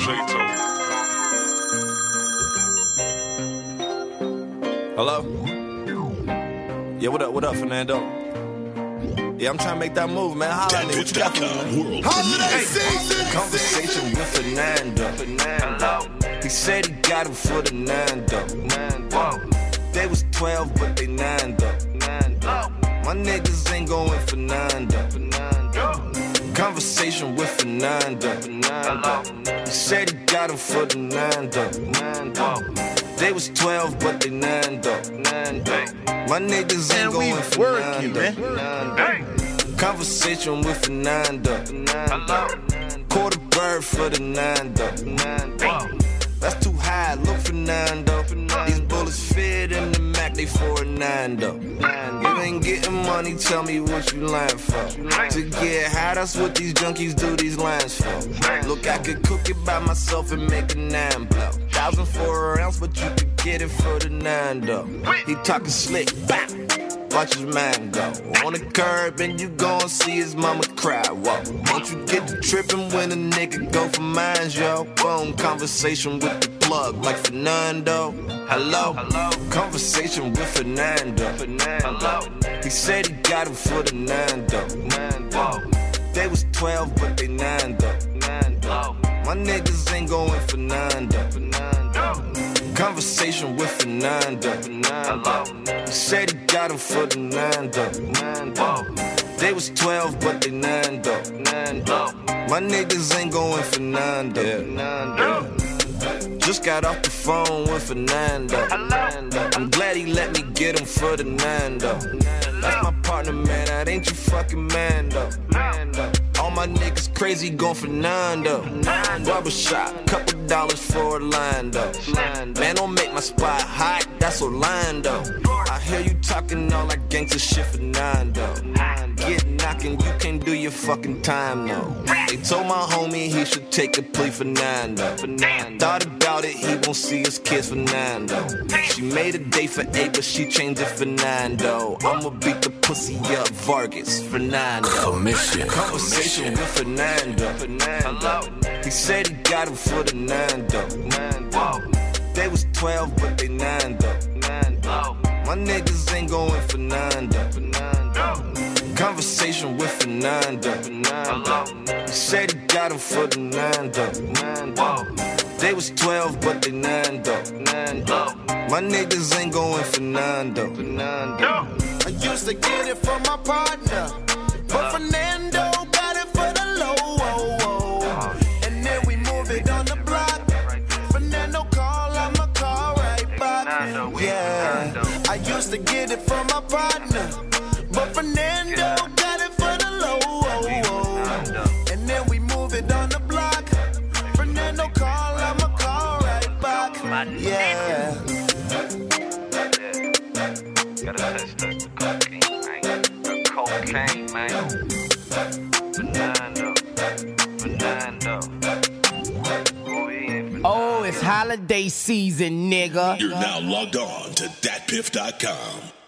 Hello? Yeah, what up, Fernando? Yeah, I'm trying to make that move, man. Holla at me. What you got for me, man? Holiday season! Conversation with Fernando. He said he got him for the Nando. They was 12, but they 9 though. My niggas ain't going for Nando. Conversation with Fernando. He said he got him for the Nando. They was 12, but they 9 though. My niggas ain't going for Nando. Conversation with Fernando. Quarter bird for the Nando. That's too high, look Fernando. These bullets fit in the Mac, they for a Nando. You ain't getting money, tell me what you lying for. To get high, that's what these junkies do these lines for. Look, I could cook it by myself and make a 9 blow. 1,000 for an ounce, but you could get it for the Nando. He talking slick, bam. Watch his mind go on the curb and you gon' see his mama cry. Whoa, don't you get to trippin' when a nigga go for mines, yo. Phone conversation with the plug like Fernando. Hello, conversation with Fernando. He said he got him for the Nando. They was 12, but they 9 though. My niggas ain't going for Nando. Conversation with Fernando. He said he got him for the Nando. They was 12, but they 9 though. My niggas ain't going for Nando. Just got off the phone with Fernando. I'm glad he let me get him for the Nando. That's my partner, man, that ain't you fucking Mando. All my niggas crazy going for Nando. Barbershop, couple dollars for Orlando. Man, don't make my spot hot, that's Orlando. I hear you talking all that gangsta shit for Nando. Get knocking, you can't do your fucking time, no. They told my homie he should take a plea for Nando. Thought about it, he won't see his kids for Nando. She made a day for 8, but she changed it for Nando. I'ma beat the pussy up, Vargas, Fernando. Conversation with Fernando. He said he got him for the Nando. They was 12, but they 9 though. My niggas ain't going for Nando. Conversation with Fernando. He said he got him for the Nando. They was 12, but they 9 though. My niggas ain't going for Nando. I used to get it from my partner, but Fernando got it for the low. And then we move it on the block. Fernando call, I'ma call right back. Yeah, I used to get it from my partner, but Fernando got it for the low. And then we move it on the block. Fernando call, I'ma call right back. Yeah. Gotta touch the cocaine, man. Fernando. Oh, it's holiday season, nigga. You're now logged on to datpiff.com.